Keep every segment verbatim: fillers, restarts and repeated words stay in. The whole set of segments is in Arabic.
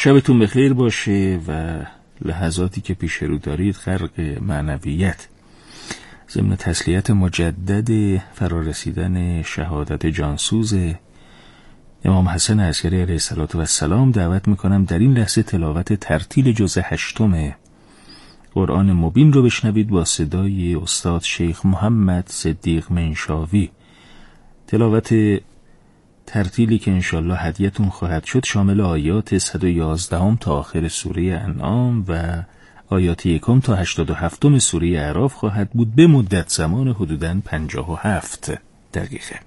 شبتون بخیر باشه و لحظاتی که پیش رو دارید غرق معنویت. ضمن تسلیت مجدد فرارسیدن شهادت جانسوز امام حسن عسکری علیه السلام دعوت میکنم در این لحظه تلاوت ترتیل جزء هشتم قرآن مبین رو بشنوید با صدای استاد شیخ محمد صدیق منشاوی. تلاوت ترتیلی که انشالله هدیتون خواهد شد شامل آیات صد و یازده تا آخر سوره انعام و آیات یکم تا هشتاد و هفتم سوره اعراف خواهد بود به مدت زمان حدوداً پنجاه و هفت دقیقه.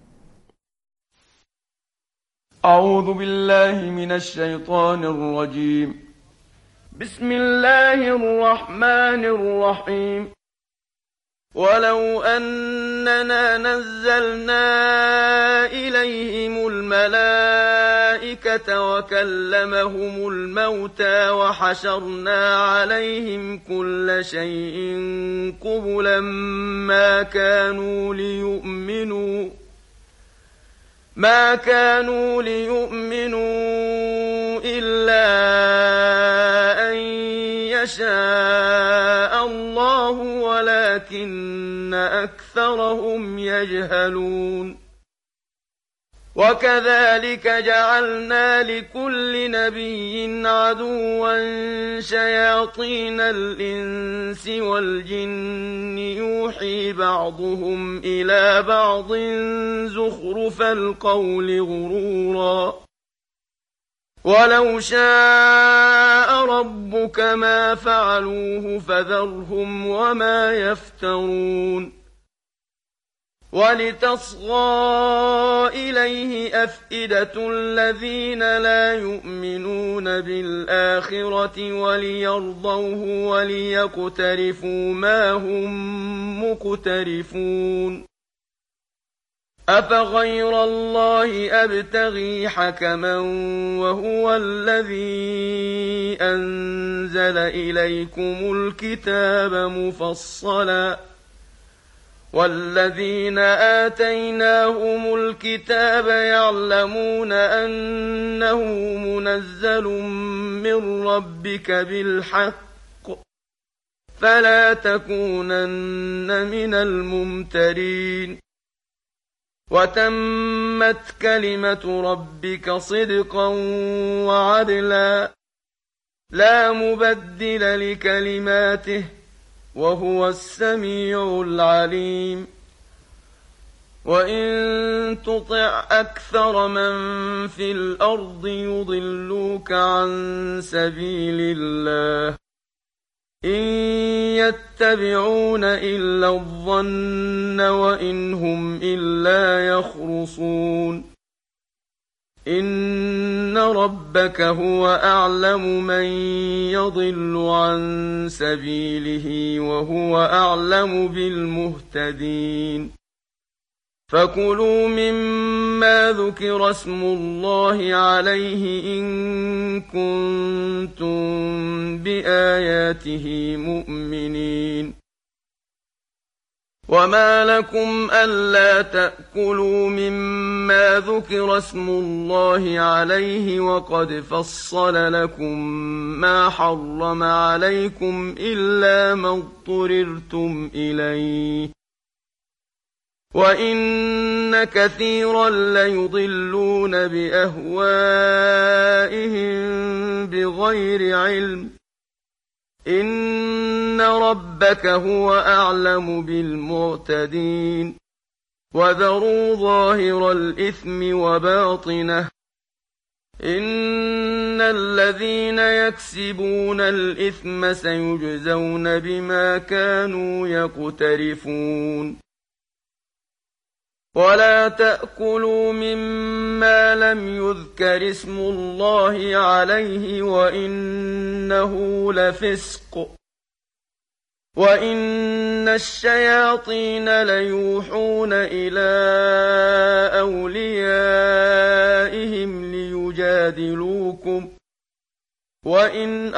اعوذ بالله من الشیطان الرجیم. بسم الله الرحمن الرحیم. ولو أننا نزلنا إليهم الملائكة وكلمهم الموتى وحشرنا عليهم كل شيء قبلا ما كانوا ليؤمنوا ما كانوا ليؤمنوا إلا أن يشاء الله ولكن أكثرهم يجهلون. وكذلك جعلنا لكل نبي عدوا شياطين الإنس والجن يوحي بعضهم إلى بعض زخرف القول غرورا ولو شاء ربك ما فعلوه فذرهم وما يفترون. ولتصغى إليه أفئدة الذين لا يؤمنون بالآخرة وليرضوه وليقترفوا ما هم مقترفون. أفغير الله أبتغي حكما وهو الذي أنزل إليكم الكتاب مفصلا والذين آتيناهم الكتاب يعلمون أنه منزل من ربك بالحق فلا تكونن من الممترين. وتمت كلمة ربك صدقا وعدلا لا مبدل لكلماته وهو السميع العليم. وإن تطع أكثر من في الأرض يضلوك عن سبيل الله إن يتبعون إلا الظن وإن هم إلا يخرصون. إن ربك هو أعلم من يضل عن سبيله وهو أعلم بالمهتدين. فكلوا مما ذكر اسم الله عليه إن كنتم بآياته مؤمنين. وما لكم ألا تأكلوا مما ذكر اسم الله عليه وقد فصل لكم ما حرم عليكم إلا ما اضطررتم إليه وإن كثيرا ليضلون بأهوائهم بغير علم. إن ربك هو أعلم بالمعتدين. وذروا ظاهر الإثم وباطنه إن الذين يكسبون الإثم سيجزون بما كانوا يقترفون. ولا تأكلوا مما لم يذكر اسم الله عليه وإنه لفسق وإن الشياطين ليوحون إلى أوليائهم ليجادلوكم وإن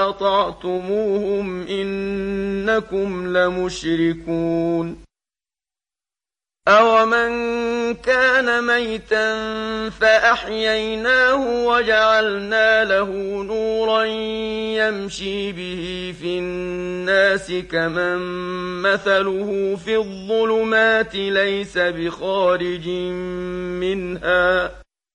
أطعتموهم إنكم لمشركون. أَوَمَنْ كَانَ مَيْتًا فَأَحْيَيْنَاهُ وَجَعَلْنَا لَهُ نُورًا يَمْشِي بِهِ فِي النَّاسِ كَمَن مَّثَلُهُ فِي الظُّلُمَاتِ لَيْسَ بِخَارِجٍ مِّنْهَا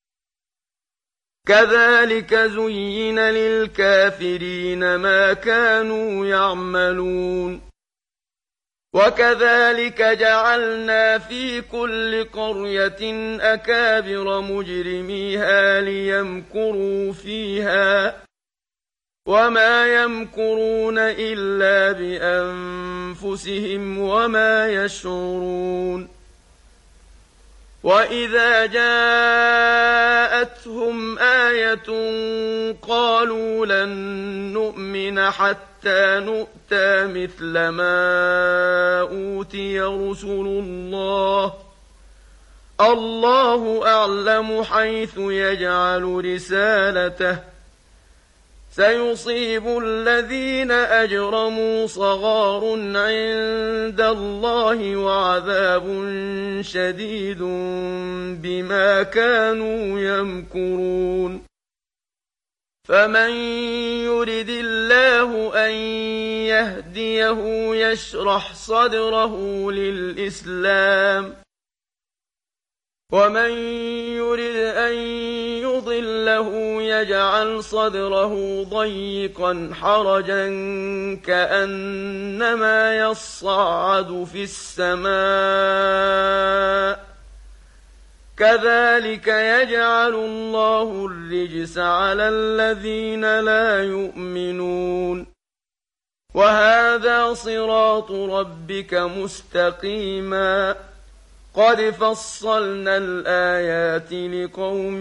كَذَلِكَ زُيِّنَ لِلْكَافِرِينَ مَا كَانُوا يَعْمَلُونَ وَكَذَلِكَ جَعَلْنَا فِي كُلِّ قَرْيَةٍ أَكَابِرَ مُجْرِمِيهَا لِيَمْكُرُوا فِيهَا وَمَا يَمْكُرُونَ إِلَّا بِأَنفُسِهِمْ وَمَا يَشْعُرُونَ وَإِذَا جَاءَتْهُمْ آيَةٌ قَالُوا لَن نُّؤْمِنَ حَتَّىٰ نُؤْتَىٰ مِثْلَ مَا أُوتِيَ رُسُلُ اللَّهِ ۖ اللَّهُ أَعْلَمُ حَيْثُ يَجْعَلُ رِسَالَتَهُ ۗ سَيُصِيبُ الَّذِينَ أَجْرَمُوا صَغَارٌ عِندَ اللَّهِ وَعَذَابٌ شَدِيدٌ بِمَا كَانُوا يَمْكُرُونَ فَمَن يُرِدِ اللَّهُ أَن يَهْدِيَهُ يَشْرَحْ صَدْرَهُ لِلْإِسْلَامِ وَمَن يُرِدْ أَن يُضِلَّهُ يَجْعَلْ صَدْرَهُ ضَيِّقًا حَرَجًا كَأَنَّمَا يَصَّعَّدُ فِي السَّمَاءِ كَذَلِكَ يَجْعَلُ اللَّهُ الرِّجْسَ عَلَى الَّذِينَ لَا يُؤْمِنُونَ وَهَٰذَا صِرَاطُ رَبِّكَ مُسْتَقِيمًا قَدْ فَصَّلْنَا الْآيَاتِ لِقَوْمٍ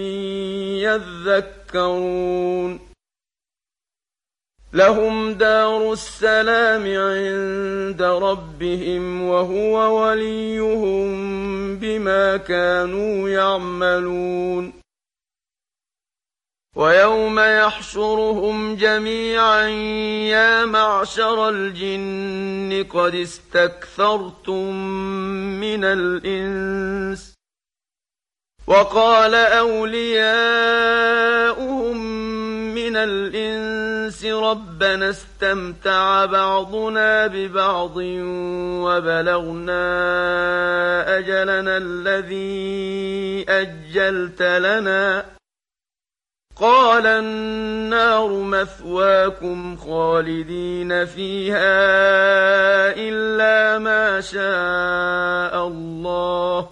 يَذَّكَّرُونَ لَهُمْ دَارُ السَّلَامِ عِندَ رَبِّهِمْ وَهُوَ وَلِيُّهُم بِمَا كَانُوا يَعْمَلُونَ وَيَوْمَ يَحْشُرُهُمْ جَمِيعًا يَا مَعْشَرَ الْجِنِّ قَدِ اسْتَكْثَرْتُم مِّنَ الْإِنسِ وَقَالَ أَوْلِيَاؤُهُم مِّنَ الْإِنسِ رَبَّنَا اسْتَمْتَعَ بَعْضُنَا بِبَعْضٍ وَبَلَغْنَا أَجَلَنَا الَّذِي أَجَّلْتَ لَنَا قَالَ النَّارُ مَثْوَاكُمْ خَالِدِينَ فِيهَا إِلَّا مَا شَاءَ اللَّهُ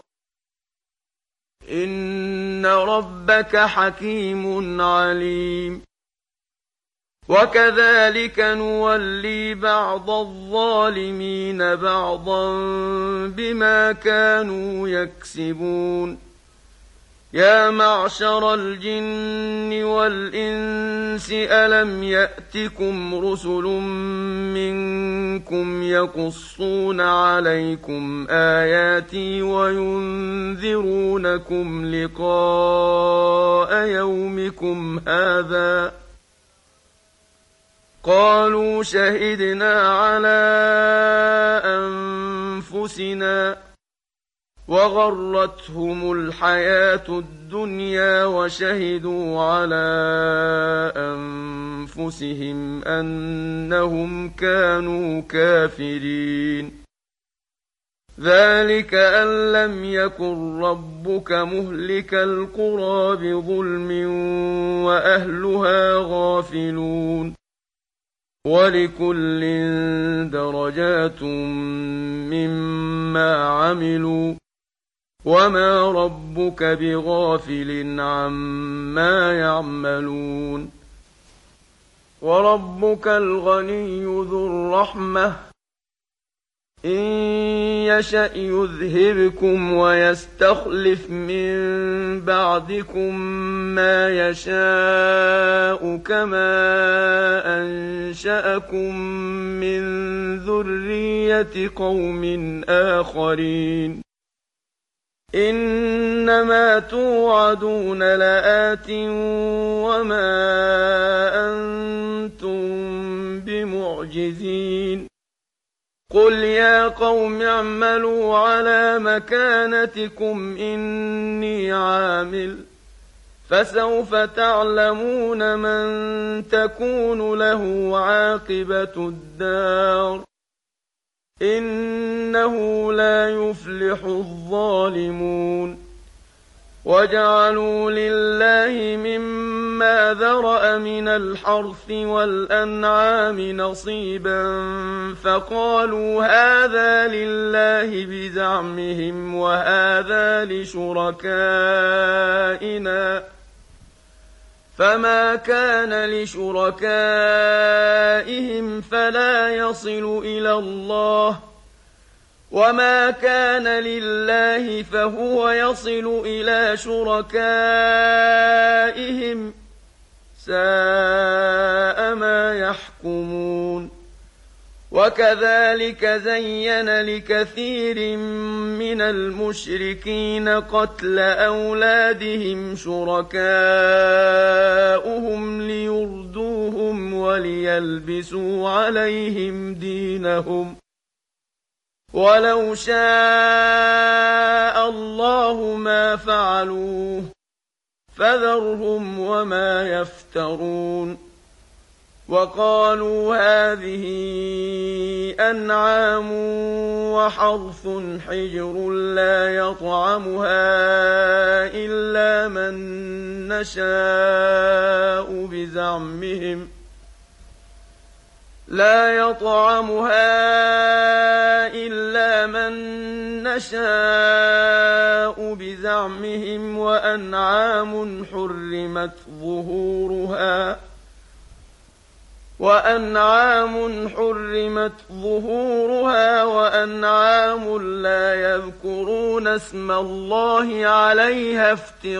إِنَّ رَبَّكَ حَكِيمٌ عَلِيمٌ وَكَذَلِكَ نُوَلِّي بَعْضَ الظَّالِمِينَ بَعْضًا بِمَا كَانُوا يَكْسِبُونَ يَا مَعْشَرَ الْجِنِّ وَالْإِنسِ أَلَمْ يَأْتِكُمْ رُسُلٌ مِّنكُمْ يَقُصُّونَ عَلَيْكُمْ آيَاتِي وَيُنذِرُونَكُمْ لِقَاءَ يَوْمِكُمْ هَٰذَا ۚ قَالُوا شَهِدْنَا عَلَىٰ أَنفُسِنَا وَغَرَّتْهُمُ الْحَيَاةُ الدُّنْيَا وَشَهِدُوا عَلَىٰ أَنفُسِهِمْ أَنَّهُمْ كَانُوا كَافِرِينَ ذَٰلِكَ أَن لَّمْ يَكُن رَّبُّكَ مُهْلِكَ الْقُرَىٰ بِظُلْمٍ وَأَهْلُهَا غَافِلُونَ وَلِكُلٍّ دَرَجَاتٌ مِّمَّا عَمِلُوا وَمَا رَبُّكَ بِغَافِلٍ عَمَّا يَعْمَلُونَ وَرَبُّكَ الْغَنِيُّ ذُو الرَّحْمَةِ إِن يَشَأْ يُذْهِبْكُمْ وَيَسْتَخْلِفْ مِن بَعْدِكُم مَّا يَشَاءُ كَمَا أَنشَأَكُم مِّن ذُرِّيَّةِ قَوْمٍ آخَرِينَ إِنَّمَا تُوعَدُونَ لَآتٍ وَمَا أَنتُم بِمُعْجِزِينَ قل يا قوم اعملوا على مكانتكم إني عامل فسوف تعلمون من تكون له عاقبة الدار إنه لا يفلح الظالمون وجعلوا لله مما ذرأ من الحرث والأنعام نصيبا فقالوا هذا لله بزعمهم وهذا لشركائنا فما كان لشركائهم فلا يصل إلى الله وما كان لله فهو يصل إلى شركائهم ساء ما يحكمون وكذلك زين لكثير من المشركين قتل أولادهم شركاؤهم ليردوهم وليلبسوا عليهم دينهم ولو شاء الله ما فعلوه فذرهم وما يفترون وقالوا هذه أنعام وحرث حجر لا يطعمها إلا من نشاء بزعمهم لا يطعمها إلا من نشاء بزعمهم وأنعام حرمت ظهورها وأنعام حرمت ظهورها وأنعام لا يذكرون اسم الله عليها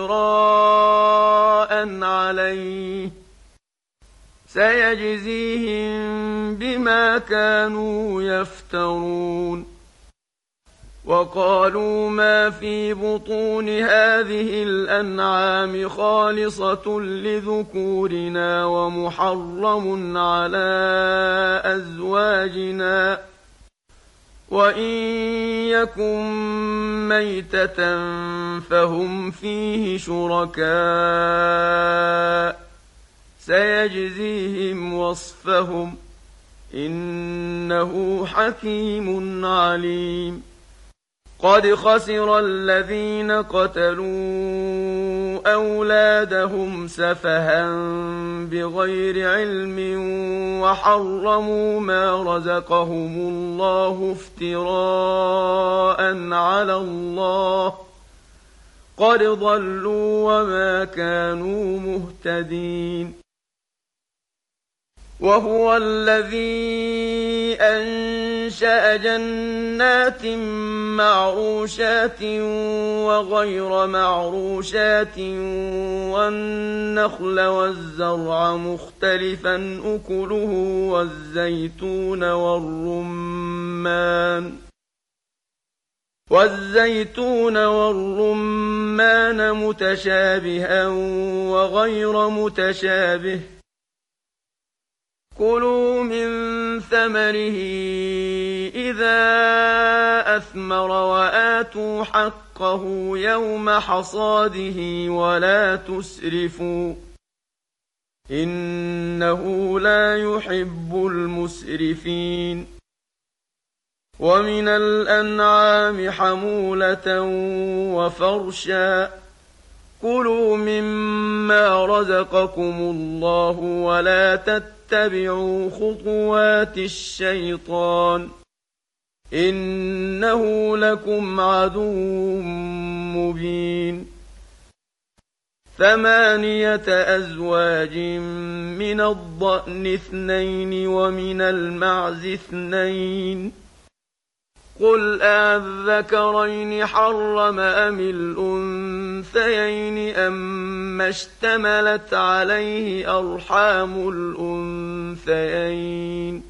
افتراء عليه سيجزيهم بما كانوا يفترون وقالوا ما في بطون هذه الأنعام خالصة لذكورنا ومحرم على أزواجنا وإن يكن ميتة فهم فيه شركاء سيجزيهم وصفهم إنه حكيم عليم قد خسر الذين قتلوا أولادهم سفها بغير علم وحرموا ما رزقهم الله افتراء على الله قد ضلوا وما كانوا مهتدين وهو الذي أنشأ جنات معروشات وغير معروشات والنخل والزرع مختلفا أكله والزيتون والرمان والزيتون والرمان متشابها وغير متشابه كلوا من ثمره إذا أثمر وآتوا حقه يوم حصاده ولا تسرفوا إنه لا يحب المسرفين ومن الأنعام حمولة وفرشا كلوا مما رزقكم الله ولا تتبعوا خطوات الشيطان إنه لكم عدو مبين ثمانية أزواج من الضأن اثنين ومن المعز اثنين قل أذكرين حرم أم الأنثيين أما اشتملت عليه أرحام الأنثيين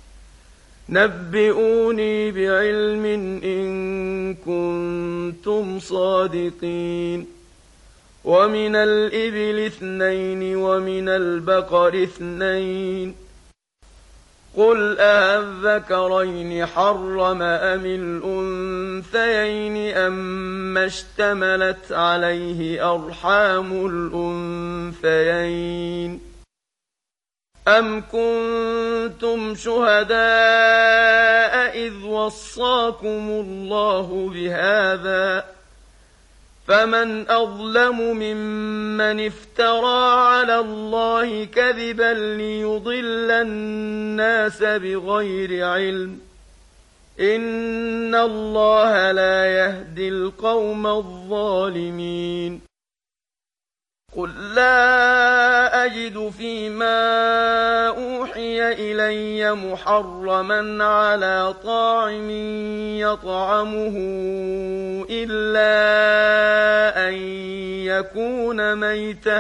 نبئوني بعلم إن كنتم صادقين ومن الإبل اثنين ومن البقر اثنين قل أَذَكَرَيْنِ حَرَّمَ أَمِ الْأُنثَيَيْنِ أَمَّا اشْتَمَلَتْ عَلَيْهِ أَرْحَامُ الْأُنثَيَيْنِ أَمْ كُنتُمْ شُهَدَاءَ إِذْ وَصَّاكُمُ اللَّهُ بِهَذَا ۚ فَمَنْ أَظْلَمُ مِمَّنِ افْتَرَىٰ عَلَى اللَّهِ كَذِبًا لِّيُضِلَّ النَّاسَ بِغَيْرِ عِلْمٍ ۗ إِنَّ اللَّهَ لَا يَهْدِي الْقَوْمَ الظَّالِمِينَ قُل لَّا أَجِدُ فِيمَا أُوحِيَ إِلَيَّ مُحَرَّمًا عَلَىٰ طَاعِمٍ يَطْعَمُهُ إِلَّا أَن يَكُونَ مَيْتَةً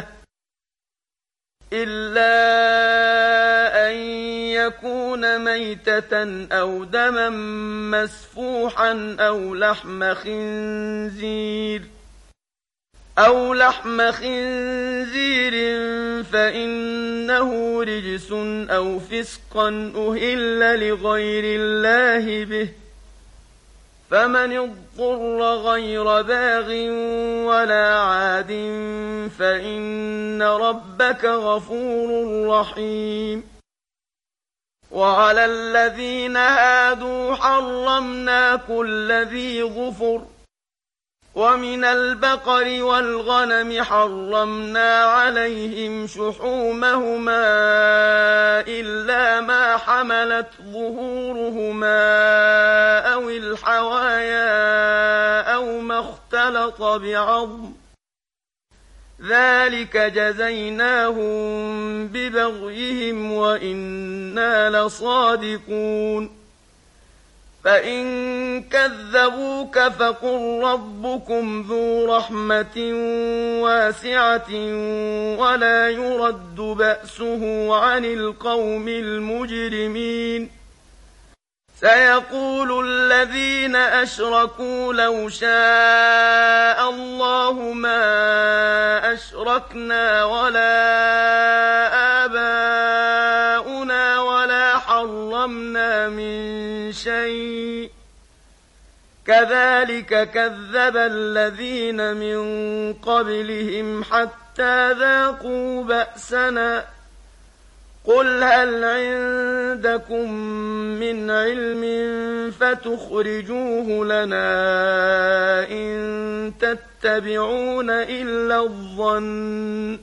إِلَّا أَن يَكُونَ مَيْتَةً أَوْ دَمًا مَّسْفُوحًا أَوْ لَحْمَ خِنزِيرٍ أَوْ لَحْمَ خِنزِيرٍ فَإِنَّهُ رِجْسٌ أَوْ فِسْقًا أُهِلَّ لِغَيْرِ اللَّهِ بِهِ ۚ فَمَنِ اضْطُرَّ غَيْرَ بَاغٍ وَلَا عَادٍ فَإِنَّ رَبَّكَ غَفُورٌ رَّحِيمٌ وَعَلَى الَّذِينَ هَادُوا حَرَّمْنَا كُلَّ ذِي ظُفُرٍ ۖ وَمِنَ الْبَقَرِ وَالْغَنَمِ حَرَّمْنَا عَلَيْهِمْ شُحُومَهُمَا إِلَّا مَا حَمَلَتْ ظُهُورُهُمَا أَوِ الْحَوَايَا أَوْ مَا اخْتَلَطَ بِعَظْمٍ ۚ ذَٰلِكَ جَزَيْنَاهُم بِبَغْيِهِمْ وَإِنَّا لَصَادِقُونَ فَإِن كَذَّبُوكَ فَقُل رَّبُّكُمْ ذُو رَحْمَةٍ وَاسِعَةٍ وَلَا يُرَدُّ بَأْسُهُ عَنِ الْقَوْمِ الْمُجْرِمِينَ سَيَقُولُ الَّذِينَ أَشْرَكُوا لَوْ شَاءَ اللَّهُ مَا أَشْرَكْنَا وَلَا آبَاؤُنَا وَلَا حَرَّمْنَا مِن شَيْءٍ ۚ كَذَٰلِكَ كَذَّبَ الَّذِينَ مِن قَبْلِهِمْ حَتَّىٰ ذَاقُوا بَأْسَنَا ۗ قُلْ هَلْ عِندَكُم مِّنْ عِلْمٍ فَتُخْرِجُوهُ لَنَا ۖ إِن تَتَّبِعُونَ إِلَّا الظَّنَّ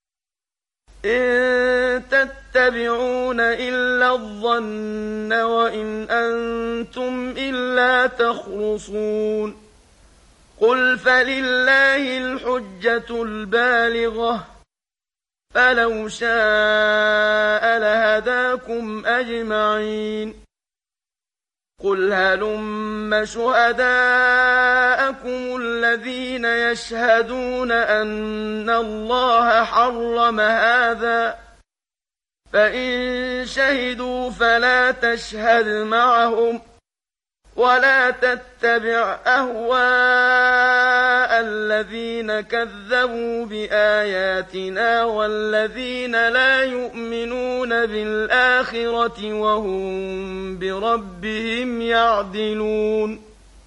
إِن تَتَّبِعُونَ إِلَّا الظَّنَّ وَإِنْ أَنتُمْ إِلَّا تَخْرُصُونَ قُلْ فَلِلَّهِ الْحُجَّةُ الْبَالِغَةُ ۖ فَلَوْ شَاءَ لَهَدَاكُمْ أَجْمَعِينَ قُلْ هَلُمَّ شُهَدَاءَكُمُ الَّذِينَ يَشْهَدُونَ أَنَّ اللَّهَ حَرَّمَ هَٰذَا ۖ فَإِن شَهِدُوا فَلَا تَشْهَدْ مَعَهُمْ وَلَا تَتَّبِعْ أَهْوَاءَ الَّذِينَ كَذَّبُوا بِآيَاتِنَا وَالَّذِينَ لَا يُؤْمِنُونَ بِالْآخِرَةِ وَهُم بِرَبِّهِمْ يَعْدِلُونَ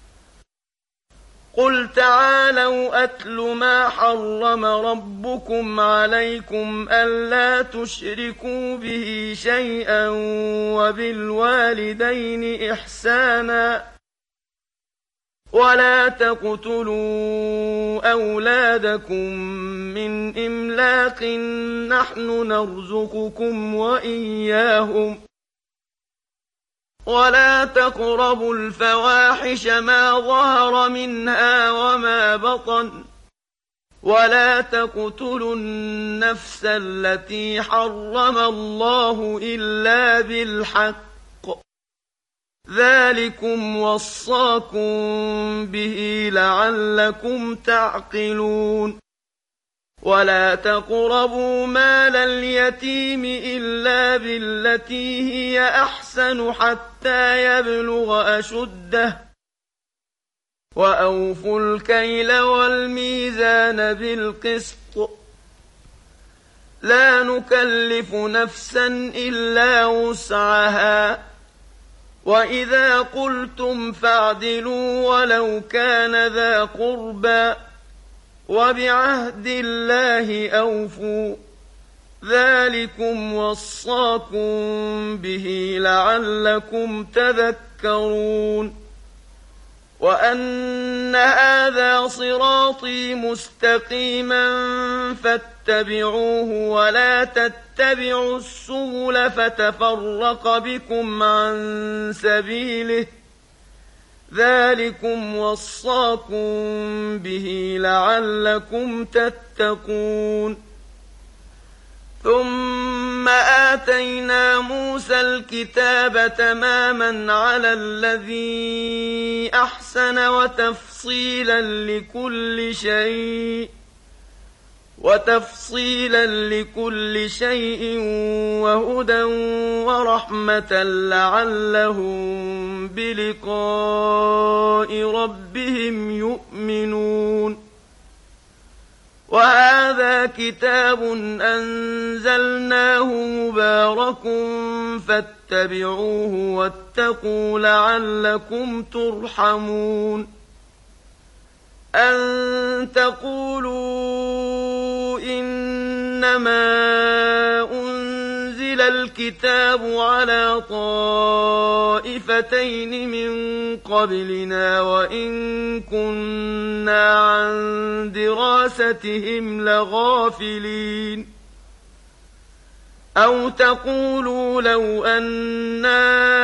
قُلْ تَعَالَوْا أَتْلُ مَا حَرَّمَ رَبُّكُمْ عَلَيْكُمْ أَلَّا تُشْرِكُوا بِهِ شَيْئًا وَبِالْوَالِدَيْنِ إِحْسَانًا ۖ وَلَا تَقْتُلُوا أَوْلَادَكُم مِّنْ إِمْلَاقٍ ۖ نَّحْنُ نَرْزُقُكُمْ وَإِيَّاهُمْ ۖ وَلَا تَقْرَبُوا الْفَوَاحِشَ مَا ظَهَرَ مِنْهَا وَمَا بَطَنَ ۖ وَلَا تَقْتُلُوا النَّفْسَ الَّتِي حَرَّمَ اللَّهُ إِلَّا بِالْحَقِّ ۚ ذَٰلِكُمْ وَصَّاكُم بِهِ لَعَلَّكُمْ تَعْقِلُونَ وَلَا تَقْرَبُوا مَالَ الْيَتِيمِ إِلَّا بِالَّتِي هِيَ أَحْسَنُ حَتَّىٰ يَبْلُغَ أَشُدَّهُ ۖ وَأَوْفُوا الْكَيْلَ وَالْمِيزَانَ بِالْقِسْطِ ۖ لا نكلف نفسا إلا وسعها وإذا قلتم فاعدلوا ولو كان ذا قربى وبعهد الله أوفوا ذلكم وصاكم به لعلكم تذكرون وأن هذا صراطي مستقيما فاتبعوه ولا تتبعوا السبل فتفرق بكم عن سبيله ذلكم وصاكم به لعلكم تتقون ثم آتينا موسى الكتاب تماما على الذي أحسن وتفصيلا لكل شيء وتفصيلا لكل شيء وهدى ورحمة لعلهم بلقاء ربهم يؤمنون وهذا كتاب أنزلناه مبارك فاتبعوه واتقوا لعلكم ترحمون أن تقولوا إنما أنزل الكتاب على طائفتين من قبلنا وإن كنا عن دراستهم لغافلين أو تقولوا لو أنا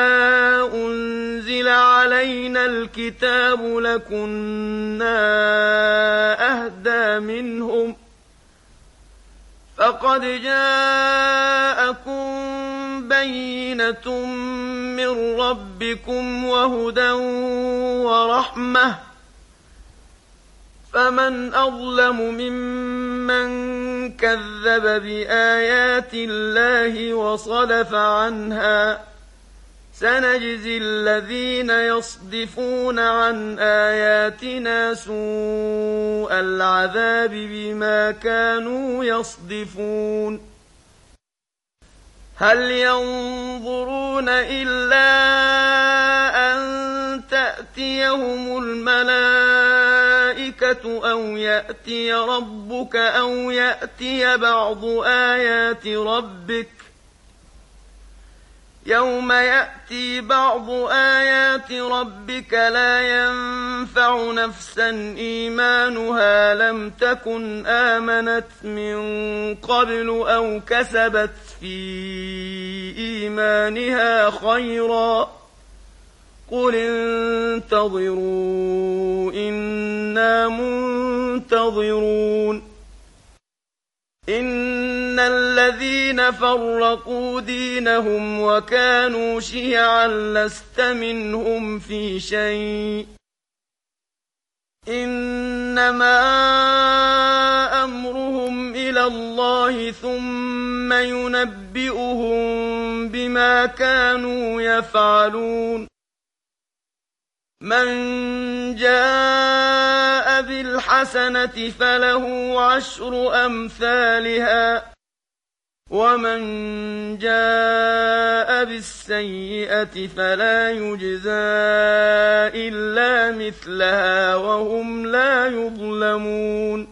أنزل علينا الكتاب لكنا أهدى منهم فقد جاءكم بينة من ربكم وهدى ورحمة فمن أظلم ممن كذب بآيات الله وصدف عنها سنجزي الذين يصدفون عن آياتنا سوء العذاب بما كانوا يصدفون هل ينظرون إلا أن تأتيهم الملائكة أو يأتي ربك أو يأتي بعض آيات ربك يوم يأتي بعض آيات ربك لا ينفع نفسا إيمانها لم تكن آمنت من قبل أو كسبت في إيمانها خيرا قل انتظروا إنا منتظرون إن الذين فرقوا دينهم وكانوا شيعا لست منهم في شيء إنما أمرهم إلى الله ثم ينبئهم بما كانوا يفعلون من جاء بالحسنة فله عشر أمثالها ومن جاء بالسيئة فلا يجزى إلا مثلها وهم لا يظلمون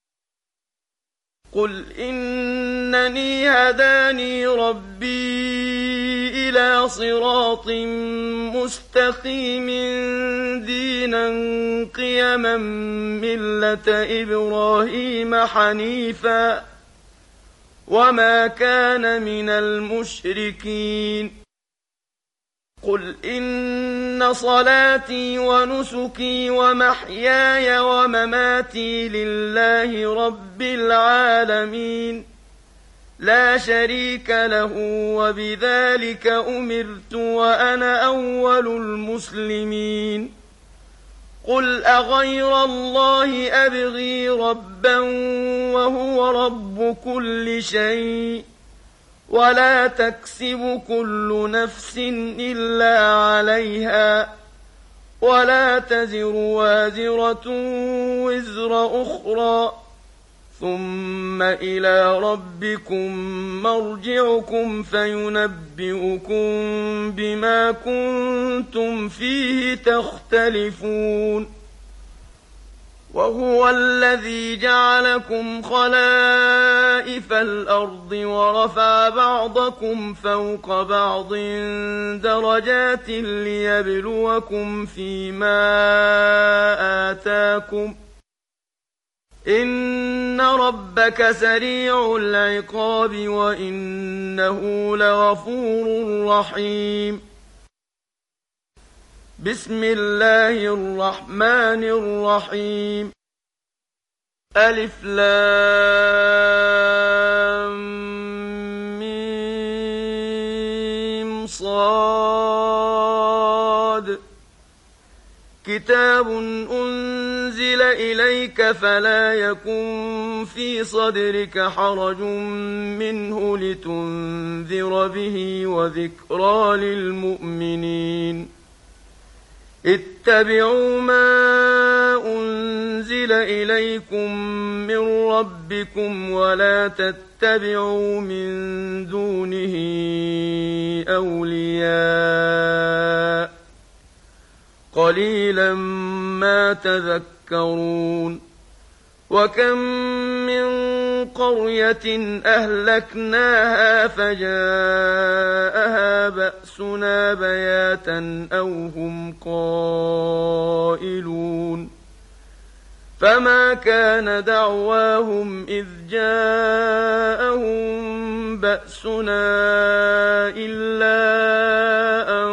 قل إنني هداني ربي إلى صراط مستقيم دينا قيما ملة إبراهيم حنيفا وما كان من المشركين قل إن صلاتي ونسكي ومحياي ومماتي لله رب العالمين لا شريك له وبذلك أمرت وأنا أول المسلمين قل أغير الله أبغي ربا وهو رب كل شيء ولا تكسب كل نفس إلا عليها ولا تزر وازرة وزر أخرى ثم إلى ربكم مرجعكم فينبئكم بما كنتم فيه تختلفون وهو الذي جعلكم خلائف الأرض ورفع بعضكم فوق بعض درجات ليبلوكم فيما آتاكم إن ربك سريع العقاب وإنه لغفور رحيم بسم الله الرحمن الرحيم ألف لام ميم صاد كتاب أنزل إليك فلا يكن في صدرك حرج منه لتنذر به وذكرى للمؤمنين اتبعوا ما أنزل إليكم من ربكم ولا تتبعوا من دونه أولياء قليلا ما تذكرون وكم من قرية أهلكناها فجاءها بأسنا بياتا أو هم قائلون فما كان دعواهم إذ جاءهم بأسنا إلا أن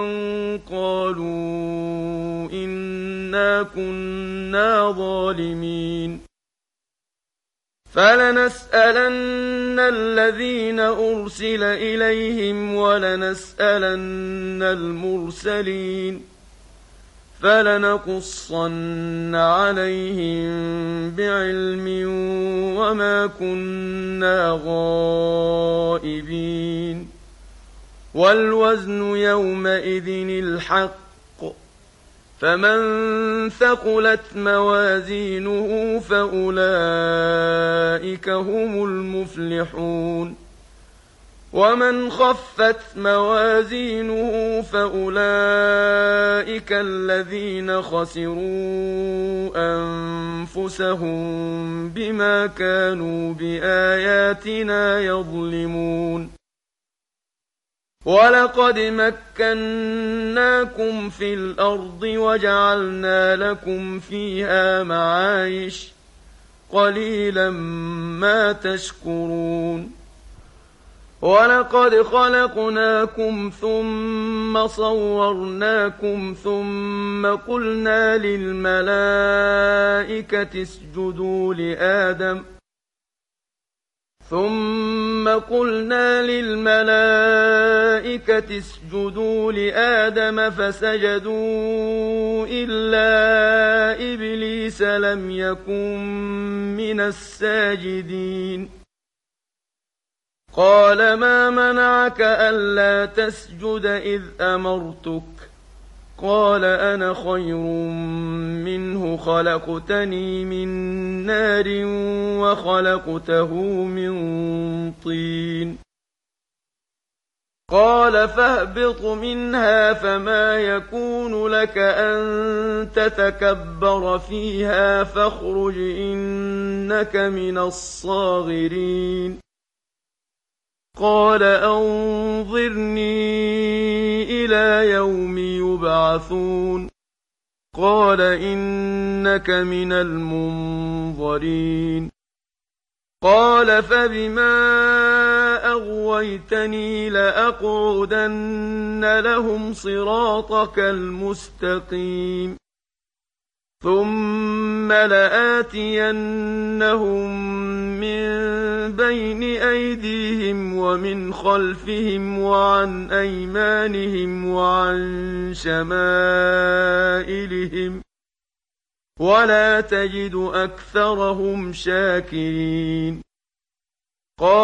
قالوا إنا كنا ظالمين فلنسألن الذين أرسل إليهم ولنسألن المرسلين فلنقصن عليهم بعلم وما كنا غائبين والوزن يومئذ الحق فمن ثقلت موازينه فأولئك هم المفلحون ومن خفت موازينه فأولئك الذين خسروا أنفسهم بما كانوا بآياتنا يظلمون ولقد مكناكم في الأرض وجعلنا لكم فيها معايش قليلا ما تشكرون ولقد خلقناكم ثم صورناكم ثم قلنا للملائكة اسجدوا لآدم ثم قلنا للملائكة اسجدوا لآدم فسجدوا إلا إبليس لم يكن من الساجدين قال ما منعك ألا تسجد إذ أمرتك قال أنا خير منه خلقتني من نار وخلقته من طين قال فاهبط منها فما يكون لك أن تتكبر فيها فاخرج إنك من الصاغرين قال أنظرني إلى يوم يبعثون قال إنك من المنظرين قال فبما أغويتني لأقعدن لهم صراطك المستقيم ثم لآتينهم من بين أيديهم ومن خلفهم وعن أيمانهم وعن شمائلهم ولا تجد أكثرهم شاكرين